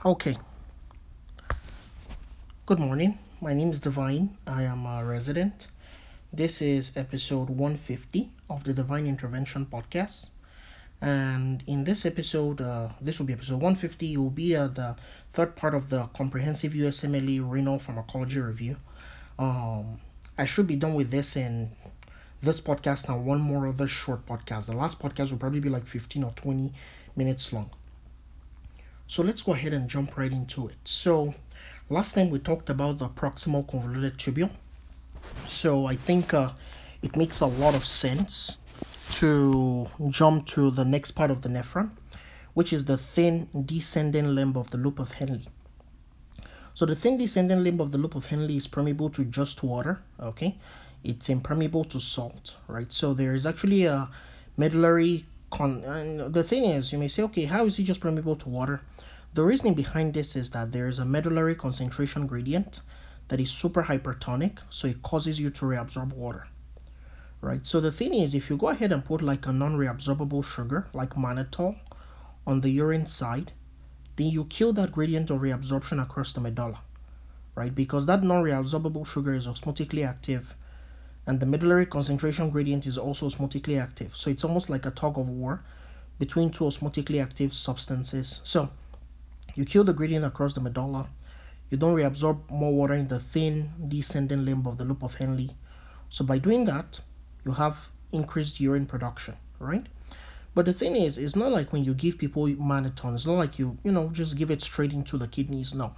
Okay, good morning. My name is Divine. I am a resident. This is episode 150 of the Divine Intervention Podcast. And in this episode, this will be episode 150, it will be the third part of the comprehensive USMLE renal pharmacology review. I should be done with this in this podcast and one more other short podcast. The last podcast will probably be like 15 or 20 minutes long. So let's go ahead and jump right into it. So last time we talked about the proximal convoluted tubule. So I think it makes a lot of sense to jump to the next part of the nephron, which is the thin descending limb of the loop of Henle. So the thin descending limb of the loop of Henle is permeable to just water, okay? It's impermeable to salt, right? So there is actually a medullary and the thing is, you may say, okay, how is it just permeable to water? The reasoning behind this is that there is a medullary concentration gradient that is super hypertonic, so it causes you to reabsorb water, right? So the thing is, if you go ahead and put like a non-reabsorbable sugar, like mannitol, on the urine side, then you kill that gradient of reabsorption across the medulla, right? Because that non-reabsorbable sugar is osmotically active, and the medullary concentration gradient is also osmotically active. So it's almost like a tug of war between two osmotically active substances. So you kill the gradient across the medulla, you don't reabsorb more water in the thin descending limb of the loop of Henle. So by doing that, you have increased urine production, right? But the thing is, it's not like when you give people mannitol, it's not like you just give it straight into the kidneys. No.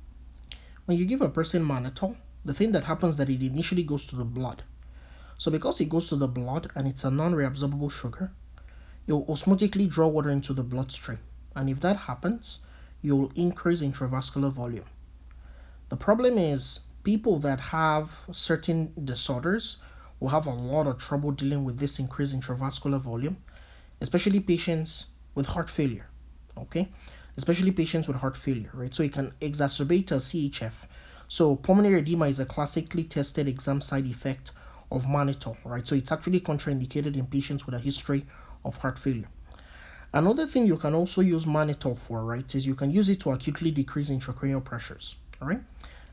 When you give a person mannitol, the thing that happens is that it initially goes to the blood. So because it goes to the blood and it's a non-reabsorbable sugar, you'll osmotically draw water into the bloodstream. And if that happens, you'll increase intravascular volume. The problem is people that have certain disorders will have a lot of trouble dealing with this increased intravascular volume, especially patients with heart failure. Okay, especially patients with heart failure, right? So it can exacerbate a CHF. So pulmonary edema is a classically tested exam side effect of mannitol, right? So it's actually contraindicated in patients with a history of heart failure. Another thing you can also use mannitol for, right, is you can use it to acutely decrease intracranial pressures, all right?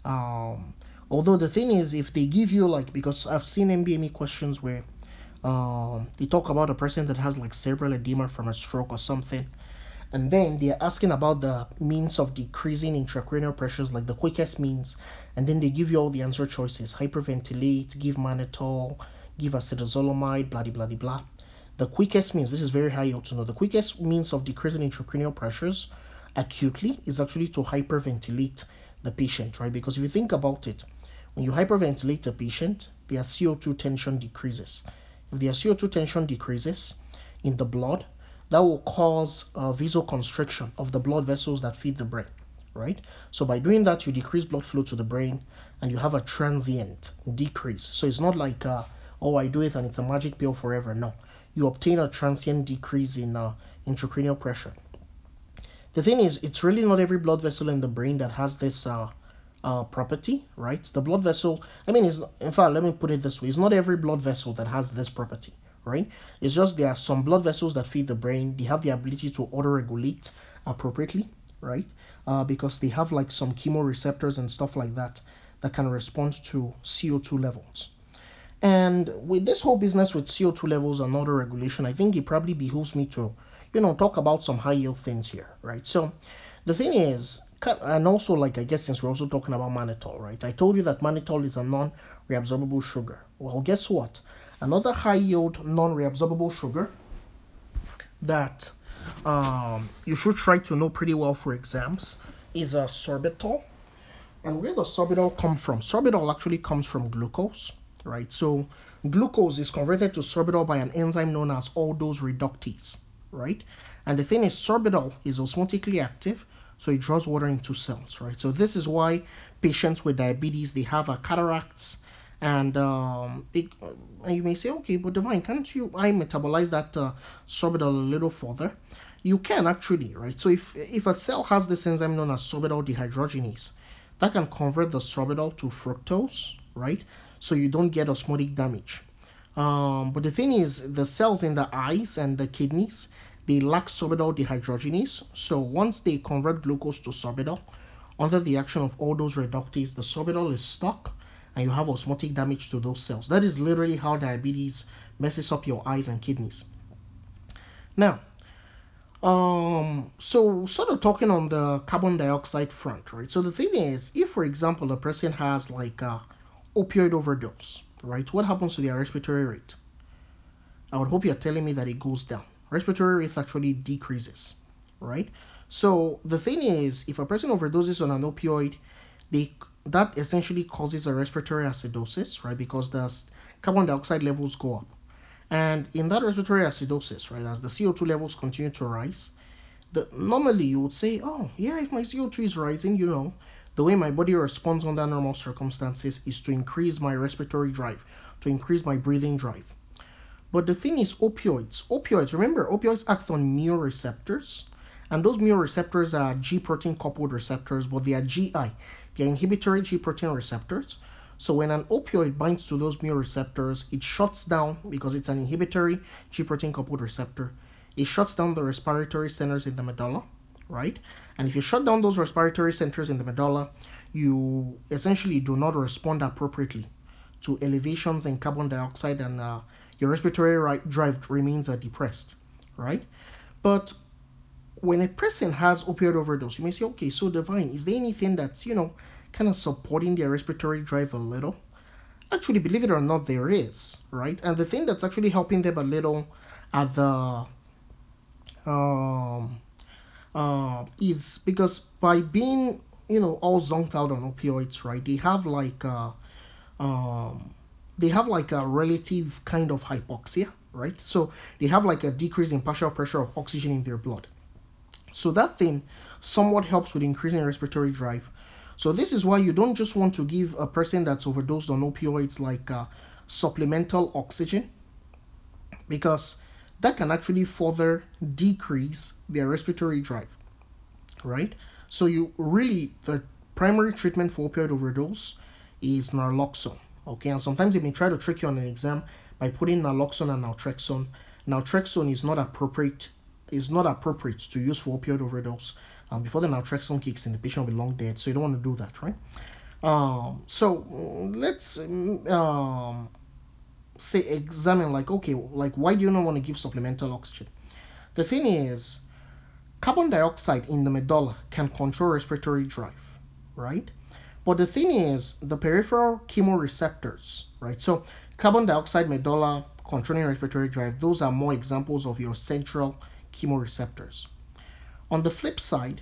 Although the thing is, if they give you like, because I've seen MBME questions where they talk about a person that has like cerebral edema from a stroke or something, and then they're asking about the means of decreasing intracranial pressures, like the quickest means, and then they give you all the answer choices: hyperventilate, give mannitol, give acetazolamide, blah blah blah blah. The quickest means, this is very high to know, the quickest means of decreasing intracranial pressures acutely is actually to hyperventilate the patient, right? Because if you think about it, when you hyperventilate a patient, their CO2 tension decreases. If their CO2 tension decreases in the blood, that will cause vasoconstriction of the blood vessels that feed the brain, right? So by doing that, you decrease blood flow to the brain and you have a transient decrease. So it's not like, oh, I do it and it's a magic pill forever. No, you obtain a transient decrease in intracranial pressure. The thing is, it's really not every blood vessel in the brain that has this property, right? The blood vessel, I mean, in fact, let me put it this way: it's not every blood vessel that has this property, right? It's just there are some blood vessels that feed the brain. They have the ability to auto-regulate appropriately, right? Because they have like some chemoreceptors and stuff like that that can respond to CO2 levels. And with this whole business with CO2 levels and auto regulation, I think it probably behooves me to, talk about some high yield things here, right? So the thing is, and also like I guess since we're also talking about mannitol, right? I told you that mannitol is a non-reabsorbable sugar. Well, guess what? Another high yield non-reabsorbable sugar that you should try to know pretty well for exams is sorbitol. And where does sorbitol come from? Sorbitol actually comes from glucose, right? So glucose is converted to sorbitol by an enzyme known as aldose reductase, right? And the thing is, sorbitol is osmotically active, so it draws water into cells, right? So this is why patients with diabetes, they have cataracts, and you may say, okay, but Divine, can't I metabolize that sorbitol a little further? You can actually, right? So if a cell has this enzyme known as sorbitol dehydrogenase, that can convert the sorbitol to fructose, right? So you don't get osmotic damage. But the thing is, the cells in the eyes and the kidneys, they lack sorbitol dehydrogenase. So once they convert glucose to sorbitol, under the action of all those reductase, the sorbitol is stuck and you have osmotic damage to those cells. That is literally how diabetes messes up your eyes and kidneys. Now, so sort of talking on the carbon dioxide front, right? So the thing is, if for example a person has like a opioid overdose, right? What happens to their respiratory rate? I would hope you're telling me that it goes down. Respiratory rate actually decreases, right? So the thing is, if a person overdoses on an opioid, that essentially causes a respiratory acidosis, right? Because the carbon dioxide levels go up. And in that respiratory acidosis, right, as the CO2 levels continue to rise, normally you would say, oh, yeah, if my CO2 is rising, the way my body responds under normal circumstances is to increase my respiratory drive, to increase my breathing drive. But the thing is, remember, opioids act on mu receptors, and those mu receptors are G protein coupled receptors, but they are GI. They're inhibitory G protein receptors. So when an opioid binds to those mu receptors, it shuts down, because it's an inhibitory G protein coupled receptor, it shuts down the respiratory centers in the medulla, right? And if you shut down those respiratory centers in the medulla, you essentially do not respond appropriately to elevations in carbon dioxide, and your respiratory drive remains depressed, right? But when a person has opioid overdose, you may say, okay, so Divine, is there anything that's, kind of supporting their respiratory drive a little? Actually, believe it or not, there is, right? And the thing that's actually helping them a little are the is because by being, all zonked out on opioids, right? Um, they have like a relative kind of hypoxia, right? So they have like a decrease in partial pressure of oxygen in their blood. So that thing somewhat helps with increasing respiratory drive. So this is why you don't just want to give a person that's overdosed on opioids like supplemental oxygen, because that can actually further decrease their respiratory drive, right? So the primary treatment for opioid overdose is naloxone. Okay, and sometimes they may try to trick you on an exam by putting naloxone and naltrexone. Naltrexone is not appropriate to use for opioid overdose. Before the naltrexone kicks in, the patient will be long dead, so you don't want to do that, right? So let's say examine, like, okay, like, why do you not want to give supplemental oxygen? The thing is, carbon dioxide in the medulla can control respiratory drive, right? But the thing is, the peripheral chemoreceptors, right? So carbon dioxide, medulla, controlling respiratory drive, those are more examples of your central chemoreceptors. On the flip side,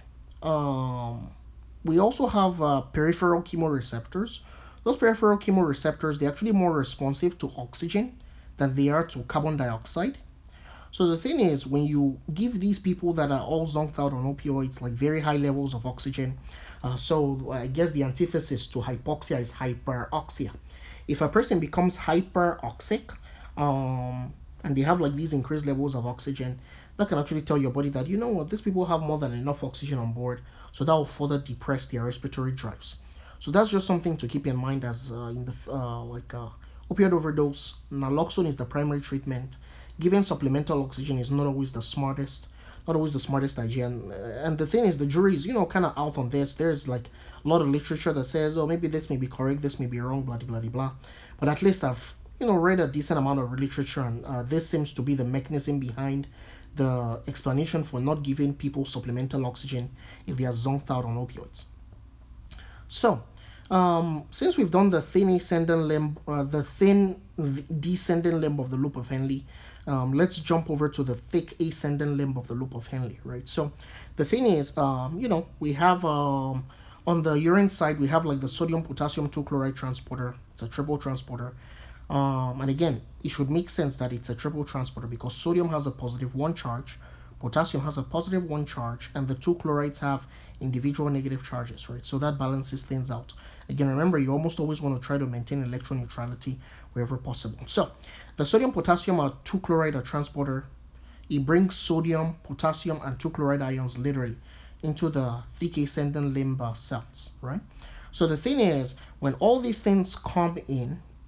we also have peripheral chemoreceptors. Those peripheral chemoreceptors, they're actually more responsive to oxygen than they are to carbon dioxide. So the thing is, when you give these people that are all zonked out on opioids like very high levels of oxygen, so I guess the antithesis to hypoxia is hyperoxia. If a person becomes hyperoxic, and they have like these increased levels of oxygen, that can actually tell your body that, you know what, these people have more than enough oxygen on board, so that will further depress their respiratory drives. So that's just something to keep in mind, as in the opioid overdose, naloxone is the primary treatment. Giving supplemental oxygen is not always the smartest, idea. And the thing is, the jury is, kind of out on this. There's like a lot of literature that says, oh, maybe this may be correct, this may be wrong, blah blah blah blah. But at least I've read a decent amount of literature, and this seems to be the mechanism behind the explanation for not giving people supplemental oxygen if they are zonked out on opioids. So, since we've done the thin ascending limb, the thin descending limb of the loop of Henle, let's jump over to the thick ascending limb of the loop of Henle, right? So, the thing is, we have on the urine side, we have like the sodium potassium 2 chloride transporter. It's a triple transporter. And again, it should make sense that it's a triple transporter, because sodium has a positive 1 charge, potassium has a positive 1 charge, and the 2 chlorides have individual negative charges, right? So that balances things out. Again, remember, you almost always want to try to maintain electron neutrality wherever possible. So the sodium potassium 2 chloride transporter, it brings sodium, potassium, and 2 chloride ions literally into the thick ascending limb cells, right? So the thing is, when all these things come in,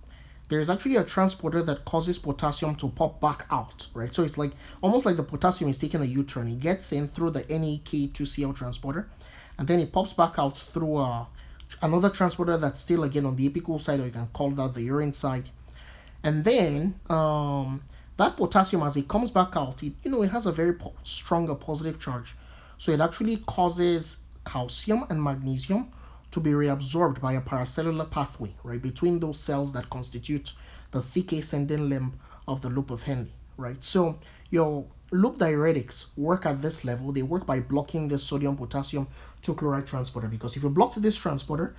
there's actually a transporter that causes potassium to pop back out, right? So it's like almost like the potassium is taking a U-turn. It gets in through the NAK2Cl transporter, and then it pops back out through another transporter that's still again on the apical side, or you can call that the urine side. And then that potassium, as it comes back out, it has a very stronger positive charge, so it actually causes calcium and magnesium to be reabsorbed by a paracellular pathway, right, between those cells that constitute the thick ascending limb of the loop of Henle, right? So your loop diuretics work at this level. They work by blocking the sodium potassium 2-chloride transporter, because if you block this transporter,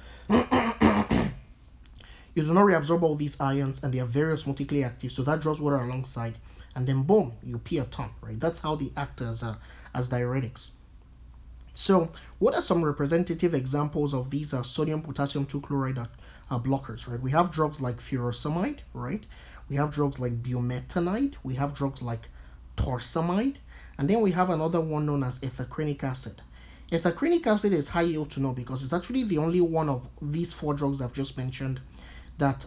you do not reabsorb all these ions, and they are very osmotically active, so that draws water alongside, and then boom, you pee a ton, right? That's how they act as diuretics. So what are some representative examples of these sodium potassium 2-chloride blockers, right? We have drugs like furosemide, right? We have drugs like bumetanide. We have drugs like torsemide. And then we have another one known as ethacrenic acid. Ethacrenic acid is high yield to know, because it's actually the only one of these 4 drugs I've just mentioned that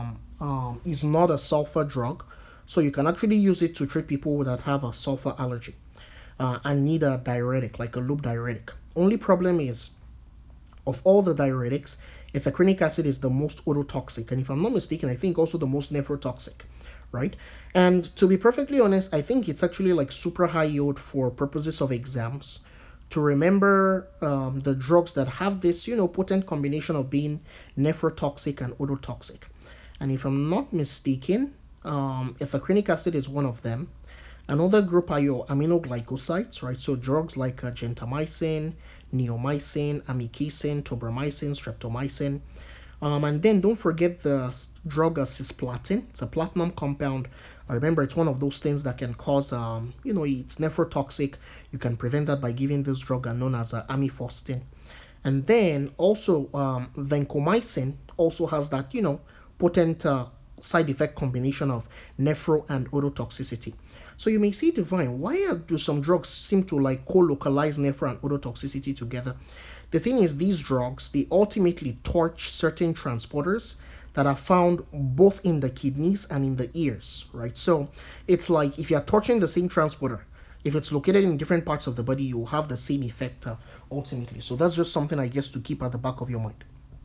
is not a sulfur drug. So you can actually use it to treat people that have a sulfur allergy and need a diuretic, like a loop diuretic. Only problem is, of all the diuretics, ethacrenic acid is the most ototoxic, and if I'm not mistaken, I think also the most nephrotoxic, right? And to be perfectly honest, I think it's actually like super high yield for purposes of exams, to remember the drugs that have this, potent combination of being nephrotoxic and ototoxic. And if I'm not mistaken, ethacrenic acid is one of them. Another group are your aminoglycosides, right? So drugs like gentamicin, neomycin, amikacin, tobramycin, streptomycin. And then don't forget the drug cisplatin. It's a platinum compound. Remember, it's one of those things that can cause, it's nephrotoxic. You can prevent that by giving this drug known as amifostin. And then also vancomycin also has that, potent side effect combination of nephro and ototoxicity. So you may see, Divine, why do some drugs seem to like co-localize nephro and ototoxicity together? The thing is, these drugs, they ultimately torch certain transporters that are found both in the kidneys and in the ears, right? So it's like if you're torching the same transporter, if it's located in different parts of the body, you will have the same effect ultimately. So that's just something, I guess, to keep at the back of your mind.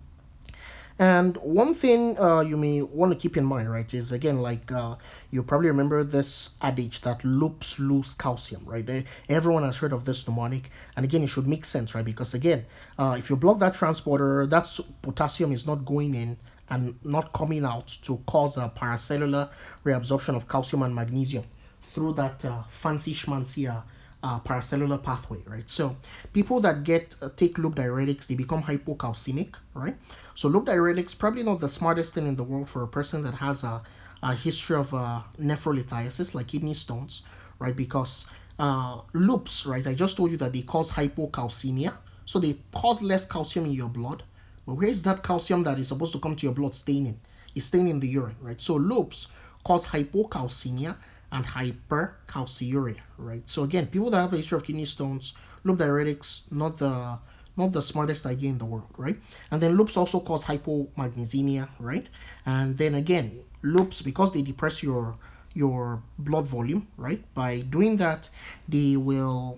And one thing you may want to keep in mind, right, is again, like you probably remember this adage that loops lose calcium, right? Everyone has heard of this mnemonic, and again, it should make sense, right? Because again, if you block that transporter, that potassium is not going in and not coming out to cause a paracellular reabsorption of calcium and magnesium through that fancy schmancy paracellular pathway, right? So people that take loop diuretics, they become hypocalcemic, right? So loop diuretics, probably not the smartest thing in the world for a person that has a history of nephrolithiasis, like kidney stones, right? Because loops, right, I just told you that they cause hypocalcemia, so they cause less calcium in your blood. But where is that calcium that is supposed to come to your blood staying in? It's staying in the urine, right? So loops cause hypocalcemia and hypercalciuria, right? So again, people that have a history of kidney stones, loop diuretics, not the smartest idea in the world, right? And then loops also cause hypomagnesemia, right? And then again, loops, because they depress your blood volume, right? By doing that, they will,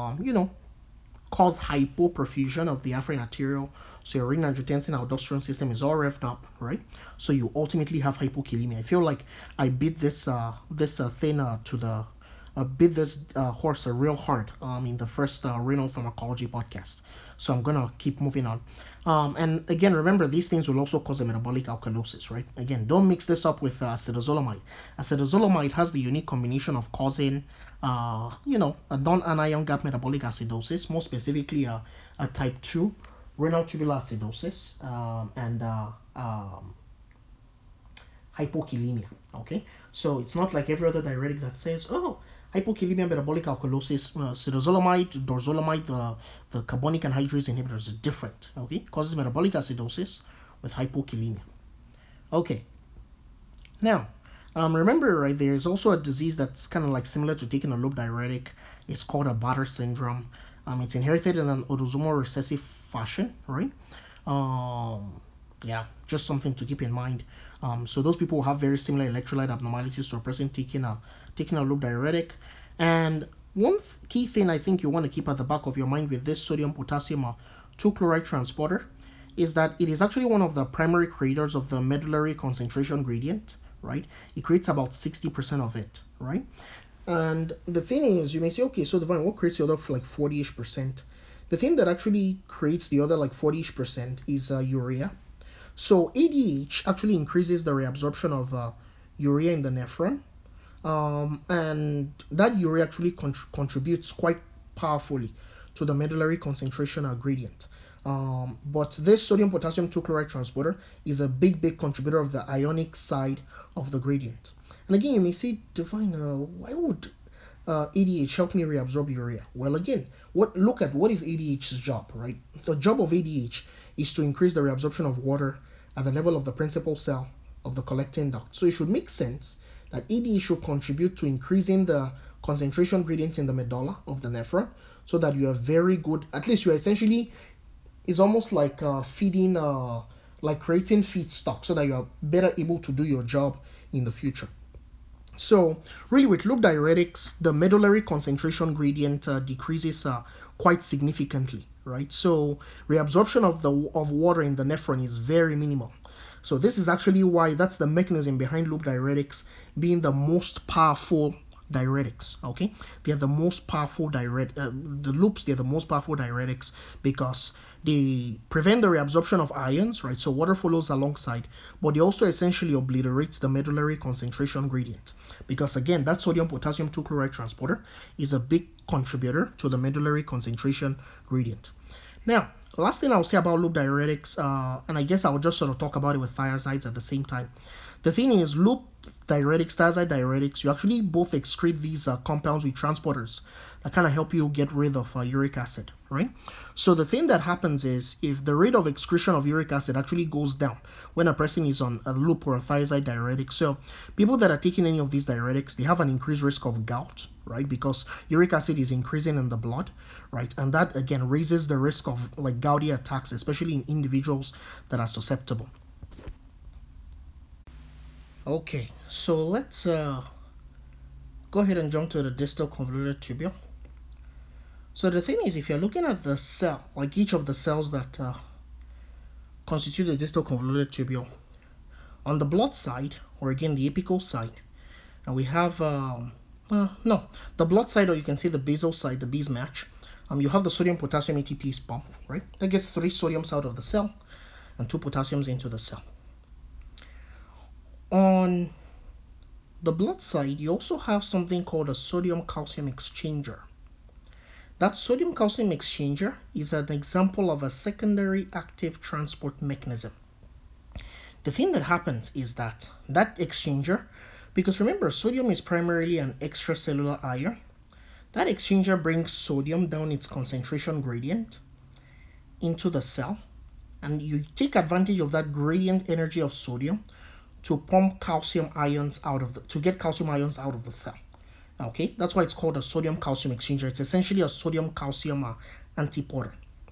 cause hypoperfusion of the afferent arterial. So your renin-angiotensin aldosterone system is all revved up, right? So you ultimately have hypokalemia. I feel like I beat this thing to the beat this horse real hard in the first renal pharmacology podcast. So I'm gonna keep moving on. And again, remember, these things will also cause a metabolic alkalosis, right? Again, don't mix this up with acetazolamide. Acetazolamide has the unique combination of causing, a non-anion gap metabolic acidosis, more specifically a type 2 renal tubular acidosis, and hypokalemia. Okay, so it's not like every other diuretic that says, oh, hypokalemia, metabolic alkalosis, acetazolamide, dorzolamide, the carbonic anhydrase inhibitors is different. Okay, it causes metabolic acidosis with hypokalemia. Okay, now remember, right, there's also a disease that's kind of like similar to taking a loop diuretic. It's called a Bartter syndrome. It's inherited in an autosomal recessive fashion, right? Yeah, just something to keep in mind. So those people will have very similar electrolyte abnormalities to a person taking a loop diuretic. And one key thing I think you want to keep at the back of your mind with this sodium potassium 2-chloride transporter is that it is actually one of the primary creators of the medullary concentration gradient, right? It creates about 60% of it, right? And the thing is, you may say, okay, so Divine, what creates the other like 40-ish percent? The thing that actually creates the other like 40-ish percent is urea. So ADH actually increases the reabsorption of urea in the nephron, and that urea actually contributes quite powerfully to the medullary concentration gradient. But this sodium potassium 2-chloride transporter is a big contributor of the ionic side of the gradient. And again, you may say, Divine, why would ADH help me reabsorb urea? Well, again, look at what is ADH's job, right? The job of ADH is to increase the reabsorption of water at the level of the principal cell of the collecting duct. So it should make sense that ADH should contribute to increasing the concentration gradient in the medulla of the nephron, so that you are very good, at least you are essentially, it's almost like feeding, like creating feedstock, so that you are better able to do your job in the future. So really, with loop diuretics, the medullary concentration gradient decreases quite significantly, right? So reabsorption of water in the nephron is very minimal. So this is actually why that's the mechanism behind loop diuretics being the most powerful diuretics. Okay, they're the most powerful the loops, they're the most powerful diuretics because they prevent the reabsorption of ions, right? So water follows alongside, but they also essentially obliterate the medullary concentration gradient, because again, that sodium potassium 2-chloride transporter is a big contributor to the medullary concentration gradient. Now, last thing I'll say about loop diuretics, and I guess I'll just sort of talk about it with thiazides at the same time. The thing is, loop diuretics, thiazide diuretics, you actually both excrete these compounds with transporters that kind of help you get rid of uric acid, right? So the thing that happens is, if the rate of excretion of uric acid actually goes down when a person is on a loop or a thiazide diuretic, so people that are taking any of these diuretics, they have an increased risk of gout, right? Because uric acid is increasing in the blood, right? And that again raises the risk of like gouty attacks, especially in individuals that are susceptible. Okay, so let's go ahead and jump to the distal convoluted tubule. So the thing is, if you're looking at the cell, like each of the cells that constitute the distal convoluted tubule, on the blood side, or again the apical side, and we have no, the blood side, or you can say the basal side, the B's match. You have the sodium potassium ATPase pump, right? That gets 3 sodiums out of the cell and 2 potassiums into the cell. On the blood side, you also have something called a sodium calcium exchanger. That sodium calcium exchanger is an example of a secondary active transport mechanism. The thing that happens is that exchanger, because remember, sodium is primarily an extracellular ion, that exchanger brings sodium down its concentration gradient into the cell, and you take advantage of that gradient energy of sodium to pump calcium ions to get calcium ions out of the cell. Okay, that's why it's called a sodium calcium exchanger. It's essentially a sodium calcium antiporter.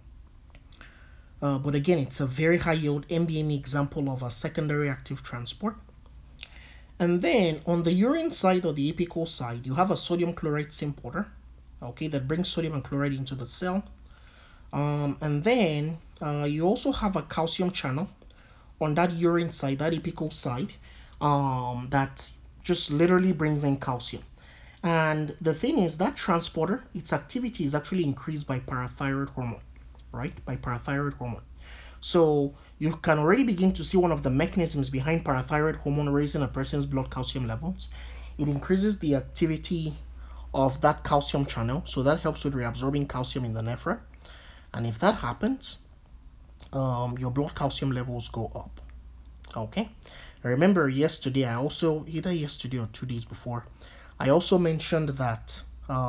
But again, it's a very high yield MBME example of a secondary active transport. And then on the urine side or the apical side, you have a sodium chloride symporter, okay, that brings sodium and chloride into the cell. And then you also have a calcium channel on that urine side, that apical side, that just literally brings in calcium. And the thing is, that transporter, its activity is actually increased by parathyroid hormone, right? By parathyroid hormone. So you can already begin to see one of the mechanisms behind parathyroid hormone raising a person's blood calcium levels. It increases the activity of that calcium channel, so that helps with reabsorbing calcium in the nephron. And if that happens, your blood calcium levels go up. Okay. Remember yesterday, either yesterday or 2 days before, I also mentioned that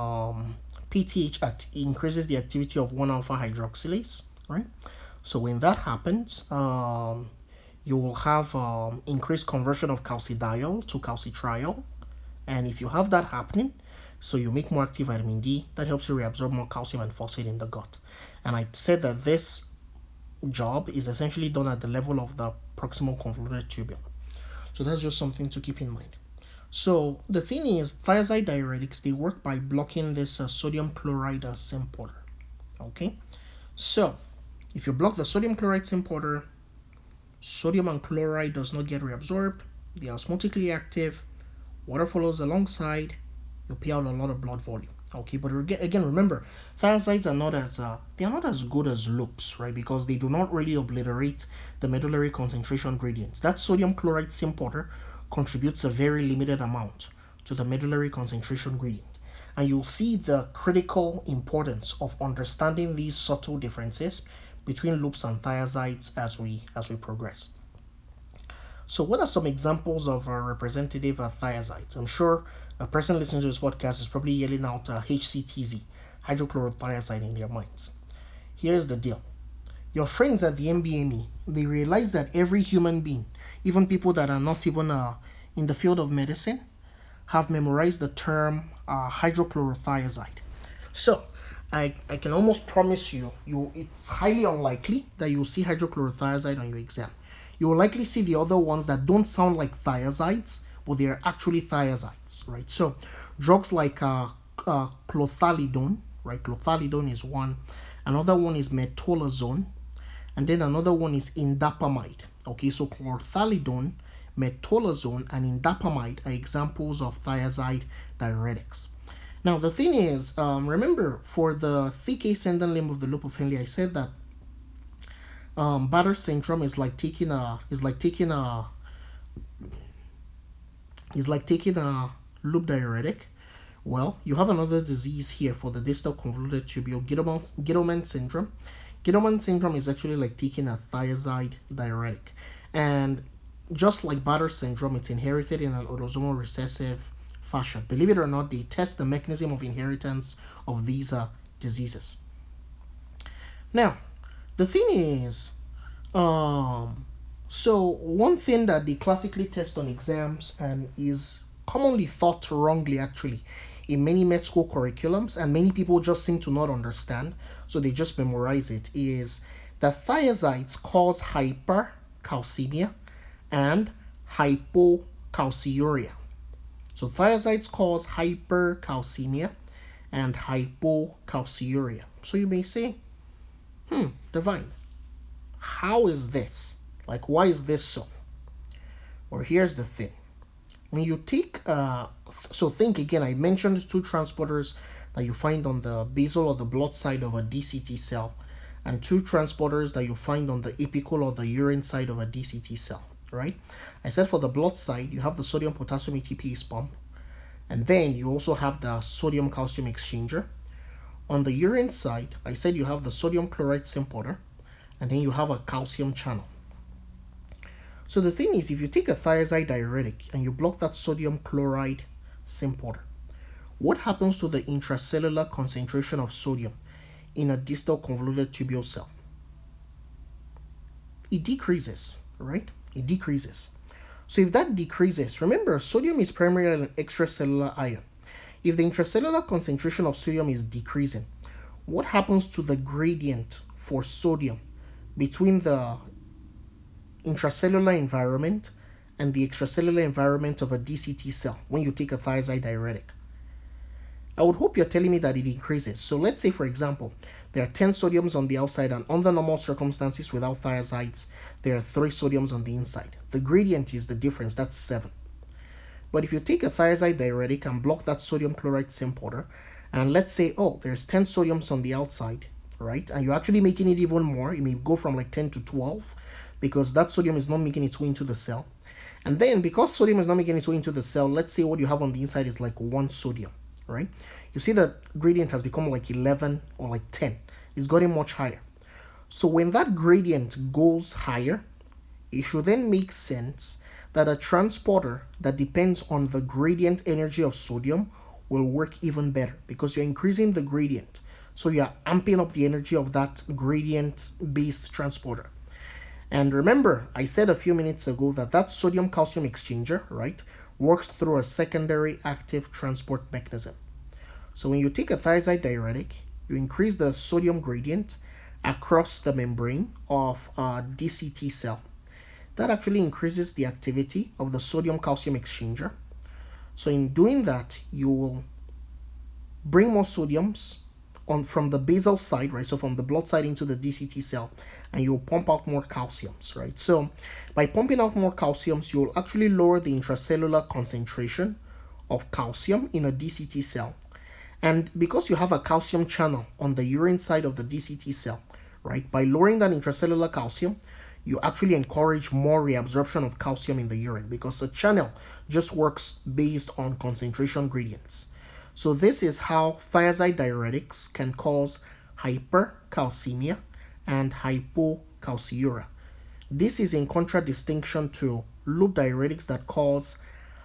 PTH increases the activity of 1-alpha hydroxylase, right? So when that happens, you will have increased conversion of calcidiol to calcitriol. And if you have that happening, so you make more active vitamin D, that helps you reabsorb more calcium and phosphate in the gut. And I said that this job is essentially done at the level of the proximal convoluted tubule. So that's just something to keep in mind. So the thing is, thiazide diuretics, they work by blocking this sodium chloride symporter. Okay, so if you block the sodium chloride symporter, sodium and chloride does not get reabsorbed, they are osmotically active, water follows alongside, you pay out a lot of blood volume. Okay, but again, remember, thiazides are not as they are not as good as loops, right? Because they do not really obliterate the medullary concentration gradients. That sodium chloride symporter contributes a very limited amount to the medullary concentration gradient, and you'll see the critical importance of understanding these subtle differences between loops and thiazides as we progress. So what are some examples of representative thiazides? I'm sure a person listening to this podcast is probably yelling out HCTZ, hydrochlorothiazide, in their minds. Here's the deal. Your friends at the MBME, they realize that every human being, even people that are not even in the field of medicine, have memorized the term hydrochlorothiazide. So I can almost promise you, it's highly unlikely that you'll see hydrochlorothiazide on your exam. You will likely see the other ones that don't sound like thiazides, but they are actually thiazides, right? So drugs like clothalidone, right? Clothalidone is one. Another one is metolazone, and then another one is indapamide. Okay, so clothalidone, metolazone, and indapamide are examples of thiazide diuretics. Now the thing is, remember for the thick ascending limb of the loop of Henle, I said that Bartter syndrome is like taking a loop diuretic. Well, you have another disease here for the distal convoluted tubule, Gittleman syndrome. Gittleman syndrome is actually like taking a thiazide diuretic, and just like Bartter syndrome, it's inherited in an autosomal recessive fashion. Believe it or not, they test the mechanism of inheritance of these diseases. Now, the thing is, so one thing that they classically test on exams and is commonly thought wrongly actually in many med school curriculums, and many people just seem to not understand, so they just memorize it, is that thiazides cause hypercalcemia and hypocalciuria. So thiazides cause hypercalcemia and hypocalciuria. So you may say, Divine, how is this? Like, why is this so? Well, here's the thing. When you take, so think again, I mentioned two transporters that you find on the basal or the blood side of a DCT cell, and two transporters that you find on the apical or the urine side of a DCT cell, right? I said for the blood side, you have the sodium potassium ATPase pump, and then you also have the sodium calcium exchanger. On the urine side, I said you have the sodium chloride symporter, and then you have a calcium channel. So the thing is, if you take a thiazide diuretic and you block that sodium chloride symporter, what happens to the intracellular concentration of sodium in a distal convoluted tubule cell? It decreases, right? It decreases. So if that decreases, remember, sodium is primarily an extracellular ion. If the intracellular concentration of sodium is decreasing, what happens to the gradient for sodium between the intracellular environment and the extracellular environment of a DCT cell when you take a thiazide diuretic? I would hope you're telling me that it increases. So let's say, for example, there are 10 sodiums on the outside, and under normal circumstances without thiazides, there are 3 sodiums on the inside. The gradient is the difference, that's 7. But if you take a thiazide diuretic and block that sodium chloride symporter, and let's say, there's 10 sodiums on the outside, right? And you're actually making it even more. You may go from like 10 to 12 because that sodium is not making its way into the cell. And then because sodium is not making its way into the cell, let's say what you have on the inside is like 1 sodium, right? You see that gradient has become like 11 or like 10. It's gotten much higher. So when that gradient goes higher, it should then make sense that a transporter that depends on the gradient energy of sodium will work even better because you're increasing the gradient. So you're amping up the energy of that gradient-based transporter. And remember, I said a few minutes ago that sodium calcium exchanger, right, works through a secondary active transport mechanism. So when you take a thiazide diuretic, you increase the sodium gradient, across the membrane of a DCT cell. That actually increases the activity of the sodium calcium exchanger. So in doing that, you will bring more sodiums on from the basal side, right? So from the blood side into the DCT cell, and you'll pump out more calciums, right? So by pumping out more calciums, you'll actually lower the intracellular concentration of calcium in a DCT cell. And because you have a calcium channel on the urine side of the DCT cell, right? By lowering that intracellular calcium, you actually encourage more reabsorption of calcium in the urine because the channel just works based on concentration gradients. So this is how thiazide diuretics can cause hypercalcemia and hypocalciuria. This is in contradistinction to loop diuretics that cause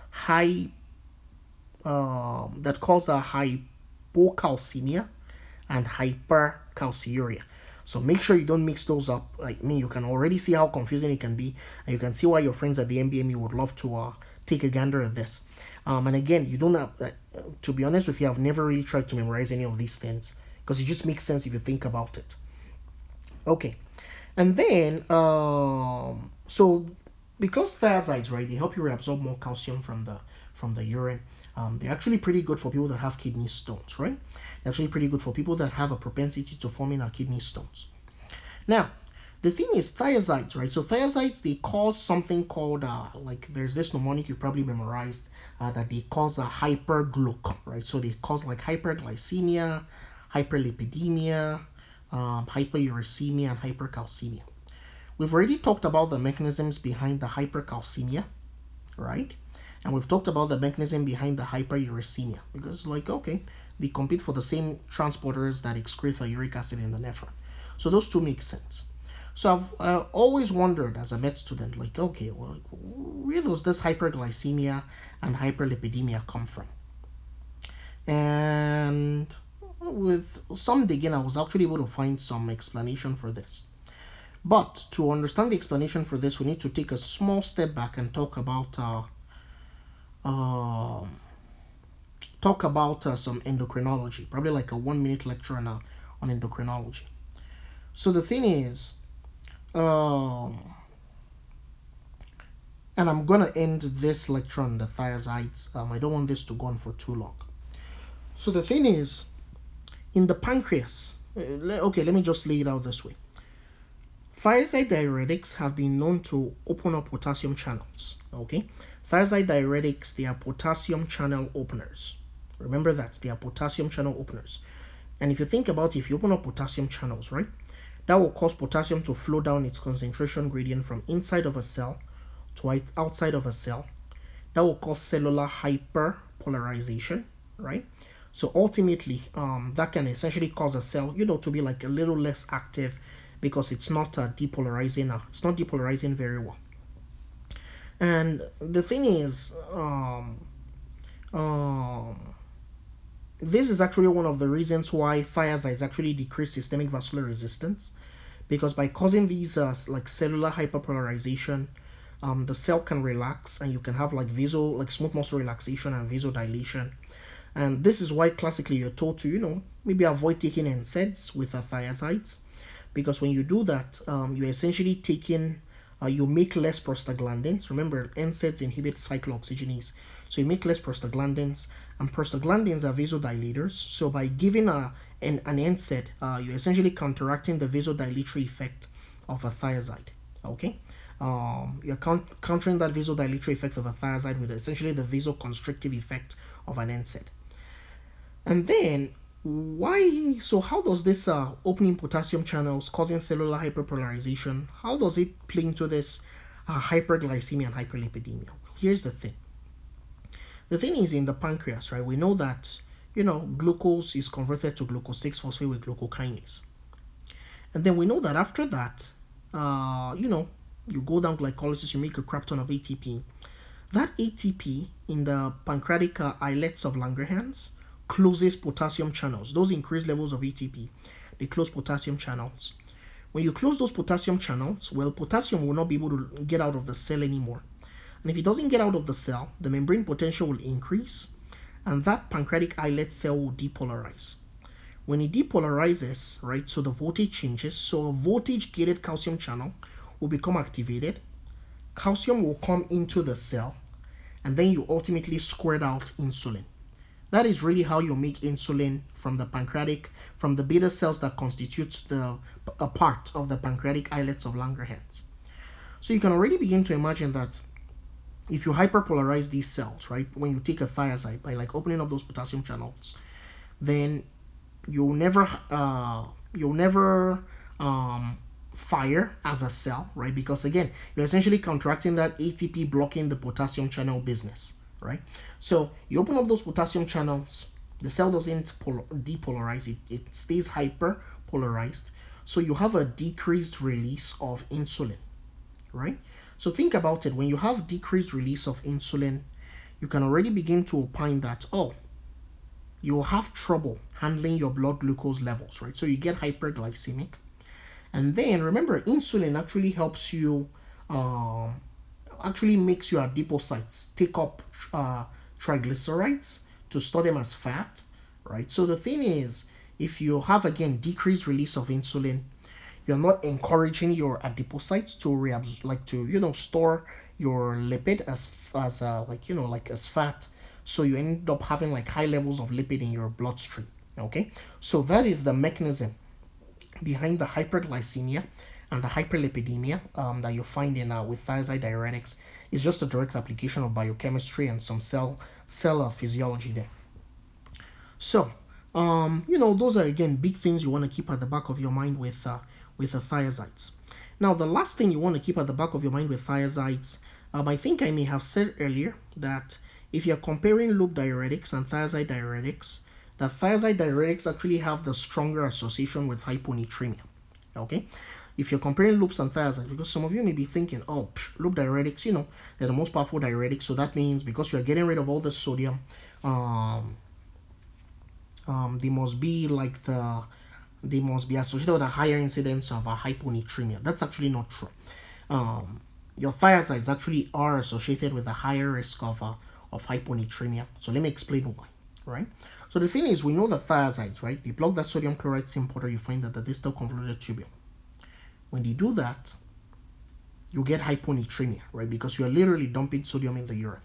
a hypocalcemia and hypercalciuria. So make sure you don't mix those up. Like me, you can already see how confusing it can be, and you can see why your friends at the MBME would love to take a gander at this. And again, you don't have, to be honest with you, I've never really tried to memorize any of these things because it just makes sense if you think about it. Okay, and then so because thiazides, right, they help you reabsorb more calcium from the urine. They're actually pretty good for people that have kidney stones, right? They're actually pretty good for people that have a propensity to forming kidney stones. Now, the thing is thiazides, right? So thiazides, they cause something called like there's this mnemonic you've probably memorized that they cause a hypergluc, right? So they cause like hyperglycemia, hyperlipidemia, hyperuricemia, and hypercalcemia. We've already talked about the mechanisms behind the hypercalcemia, right? And we've talked about the mechanism behind the hyperuricemia because, like, okay, they compete for the same transporters that excrete the uric acid in the nephron. So those two make sense. So I've always wondered as a med student, like, okay, well, where does this hyperglycemia and hyperlipidemia come from? And with some digging, I was actually able to find some explanation for this. But to understand the explanation for this, we need to take a small step back and talk about some endocrinology, probably like a 1 minute lecture on endocrinology. So the thing is, and I'm gonna end this lecture on the thiazides. I don't want this to go on for too long. So the thing is, in the pancreas, okay, let me just lay it out this way. Thiazide diuretics have been known to open up potassium channels. Okay, thiazide diuretics, they are potassium channel openers. Remember that they are potassium channel openers. And if you think about it, if you open up potassium channels, right, that will cause potassium to flow down its concentration gradient from inside of a cell to outside of a cell. That will cause cellular hyperpolarization, right? So ultimately, that can essentially cause a cell, to be like a little less active because it's not depolarizing. It's not depolarizing very well. And the thing is, this is actually one of the reasons why thiazides actually decrease systemic vascular resistance, because by causing these like cellular hyperpolarization, the cell can relax and you can have like smooth muscle relaxation and vasodilation. And this is why classically you're told to, maybe avoid taking NSAIDs with thiazides, because when you do that, you're essentially taking, you make less prostaglandins. Remember, NSAIDs inhibit cyclooxygenase, so you make less prostaglandins, and prostaglandins are vasodilators. So by giving an NSAID, you're essentially counteracting the vasodilatory effect of a thiazide. Okay, you're countering that vasodilatory effect of a thiazide with essentially the vasoconstrictive effect of an NSAID. And then how does this opening potassium channels causing cellular hyperpolarization, how does it play into this hyperglycemia and hyperlipidemia? Here's the thing. The thing is, in the pancreas, right, we know that, glucose is converted to glucose 6-phosphate with glucokinase. And then we know that after that, you go down glycolysis, you make a crap ton of ATP. That ATP in the pancreatic islets of Langerhans closes potassium channels. Those increased levels of ATP, they close potassium channels. When you close those potassium channels, well, potassium will not be able to get out of the cell anymore. And if it doesn't get out of the cell, the membrane potential will increase, and that pancreatic islet cell will depolarize. When it depolarizes, right, so the voltage changes. So a voltage gated calcium channel will become activated. Calcium will come into the cell, and then you ultimately squirt out insulin. That is really how you make insulin from the beta cells that constitute a part of the pancreatic islets of Langerhans. So you can already begin to imagine that if you hyperpolarize these cells, right, when you take a thiazide by like opening up those potassium channels, then you'll never you'll never fire as a cell, right? Because again, you're essentially counteracting that ATP blocking the potassium channel business, right? So you open up those potassium channels, the cell doesn't depolarize, it stays hyperpolarized. So you have a decreased release of insulin, right? So think about it. When you have decreased release of insulin, you can already begin to opine that, oh, you'll have trouble handling your blood glucose levels, right? So you get hyperglycemic. And then remember, insulin actually helps you, actually makes your adipocytes take up triglycerides to store them as fat, right? So the thing is, if you have again decreased release of insulin, you're not encouraging your adipocytes to store your lipid as fat, so you end up having like high levels of lipid in your bloodstream. Okay, so that is the mechanism behind the hyperglycemia and the hyperlipidemia that you find in with thiazide diuretics. Is just a direct application of biochemistry and some cell physiology there. So those are again big things you want to keep at the back of your mind with the thiazides. Now, the last thing you want to keep at the back of your mind with thiazides, I think I may have said earlier that if you're comparing loop diuretics and thiazide diuretics, the thiazide diuretics actually have the stronger association with hyponatremia. Okay, if you're comparing loops and thiazides, because some of you may be thinking, oh, loop diuretics, they're the most powerful diuretics, so that means because you're getting rid of all the sodium, they must be associated with a higher incidence of a hyponatremia. That's actually not true. Your thiazides actually are associated with a higher risk of hyponatremia. So let me explain why, right? So the thing is, we know that thiazides, right, they block that sodium chloride symporter you find at the distal convoluted tubule. When they do that, you get hyponatremia, right, because you are literally dumping sodium in the urine.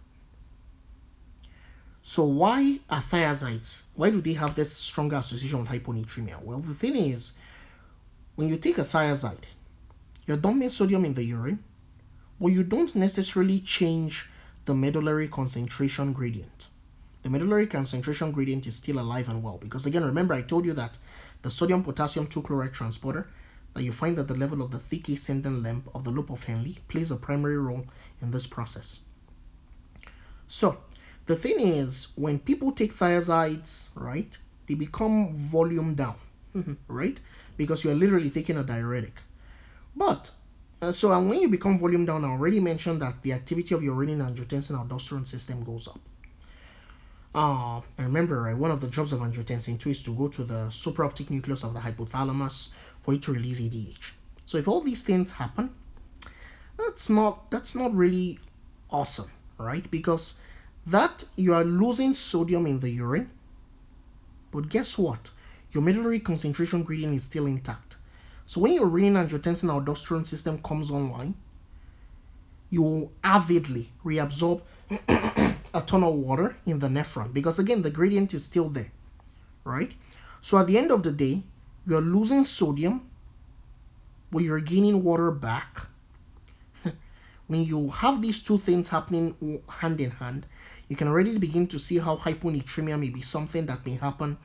So why are thiazides? Why do they have this stronger association with hyponatremia? Well, the thing is, when you take a thiazide, you're dumping sodium in the urine, but you don't necessarily change the medullary concentration gradient. The medullary concentration gradient is still alive and well, because again, remember I told you that the sodium potassium 2-chloride transporter that you find at the level of the thick ascending limb of the loop of Henle plays a primary role in this process. So the thing is, when people take thiazides, right, they become volume down, right, because you are literally taking a diuretic. But and when you become volume down, I already mentioned that the activity of your renin-angiotensin-aldosterone system goes up. And remember, right, one of the jobs of angiotensin 2 is to go to the supraoptic nucleus of the hypothalamus for it to release ADH. So if all these things happen, that's not really awesome, right? Because that you are losing sodium in the urine, but guess what? Your medullary concentration gradient is still intact. So when your renin-angiotensin-aldosterone system comes online, you will avidly reabsorb a ton of water in the nephron, because again, the gradient is still there, right? So at the end of the day, you're losing sodium, but you're gaining water back. When you have these two things happening hand in hand, you can already begin to see how hyponatremia may be something that may happen.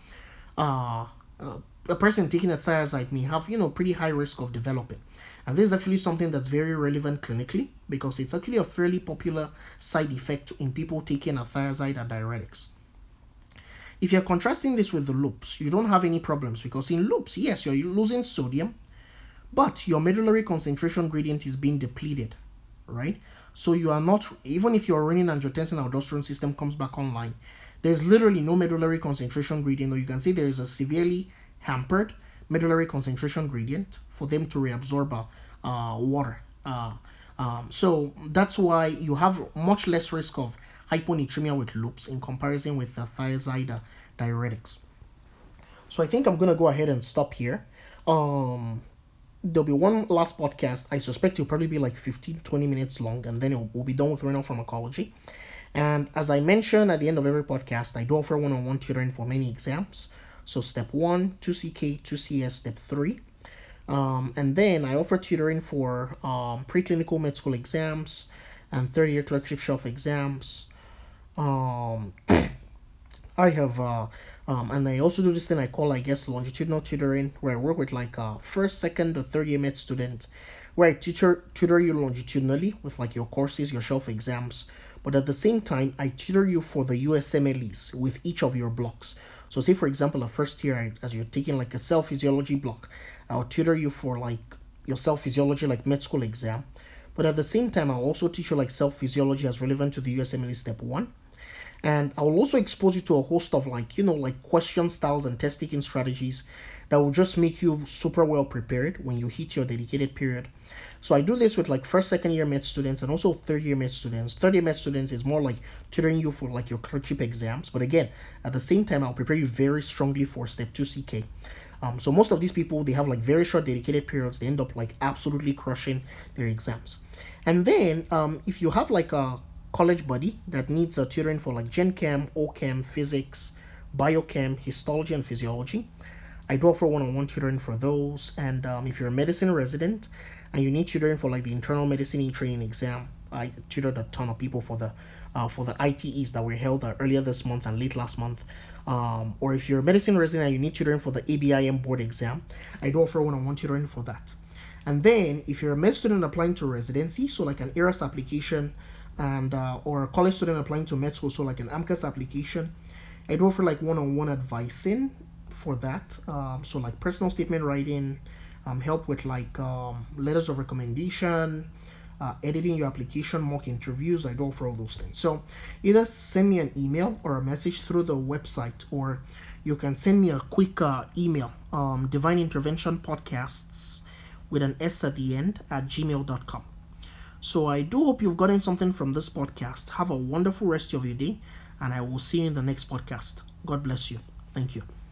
A person taking a thiazide may have, pretty high risk of developing. And this is actually something that's very relevant clinically, because it's actually a fairly popular side effect in people taking a thiazide and diuretics. If you're contrasting this with the loops, you don't have any problems, because in loops, yes, you're losing sodium, but your medullary concentration gradient is being depleted, right? So you are not, even if your renin-angiotensin-aldosterone system comes back online, there's literally no medullary concentration gradient, or you can say there is a severely hampered medullary concentration gradient for them to reabsorb water. So that's why you have much less risk of hyponatremia with loops in comparison with the thiazide diuretics. So I think I'm gonna go ahead and stop here. Um, there'll be one last podcast. I suspect it'll probably be like 15, 20 minutes long, and then we'll be done with renal pharmacology. And as I mentioned at the end of every podcast, I do offer one-on-one tutoring for many exams. So step 1, 2CK, 2CS, step 3. And then I offer tutoring for preclinical med school exams and third year clerkship shelf exams. Um, I have and I also do this thing I call, I guess, longitudinal tutoring, where I work with like first, second, or third year med students, where I tutor you longitudinally with like your courses, your shelf exams, but at the same time I tutor you for the USMLEs with each of your blocks. So say for example, a first year, as you're taking like a cell physiology block, I'll tutor you for like your cell physiology like med school exam, but at the same time I'll also teach you like cell physiology as relevant to the USMLE step 1, and I will also expose you to a host of like question styles and test taking strategies that will just make you super well prepared when you hit your dedicated period. So I do this with like first, second year med students and also third year med students. Third year med students is more like tutoring you for like your clerkship exams, but again, at the same time, I'll prepare you very strongly for step 2 CK. So most of these people, they have like very short dedicated periods. They end up like absolutely crushing their exams. And then if you have like a college buddy that needs a tutoring for like Gen Chem, OChem, physics, biochem, histology, and physiology, I do offer one-on-one tutoring for those. And if you're a medicine resident and you need tutoring for like the internal medicine training exam, I tutored a ton of people for the ITEs that were held earlier this month and late last month. Or if you're a medicine resident and you need tutoring for the ABIM board exam, I do offer one-on-one tutoring for that. And then if you're a med student applying to residency, so like an ERAS application, and or a college student applying to med school, so like an AMCAS application, I do offer like one-on-one advising for that. So like personal statement writing, help with like letters of recommendation, editing your application, mock interviews. I do offer all those things. So either send me an email or a message through the website, or you can send me a quick email, Divine Intervention Podcasts with an S at the end at gmail.com. So I do hope you've gotten something from this podcast. Have a wonderful rest of your day, and I will see you in the next podcast. God bless you. Thank you.